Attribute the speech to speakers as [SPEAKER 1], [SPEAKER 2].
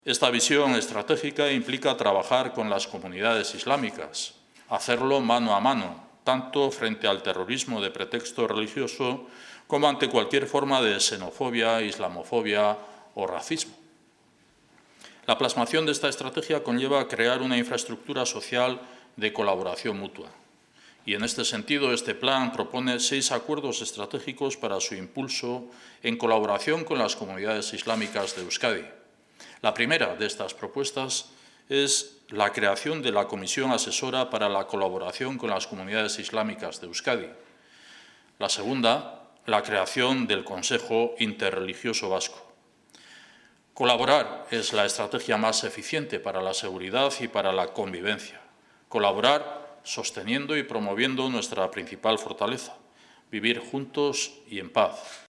[SPEAKER 1] Esta visión estratégica implica trabajar con las comunidades islámicas, hacerlo mano a mano, tanto frente al terrorismo de pretexto religioso como ante cualquier forma de xenofobia, islamofobia o racismo. La plasmación de esta estrategia conlleva crear una infraestructura social de colaboración mutua. Y en este sentido, este plan propone 6 acuerdos estratégicos para su impulso en colaboración con las comunidades islámicas de Euskadi. La primera de estas propuestas es la creación de la Comisión Asesora para la Colaboración con las Comunidades Islámicas de Euskadi. La segunda, la creación del Consejo Interreligioso Vasco. Colaborar es la estrategia más eficiente para la seguridad y para la convivencia. Colaborar sosteniendo y promoviendo nuestra principal fortaleza, vivir juntos y en paz.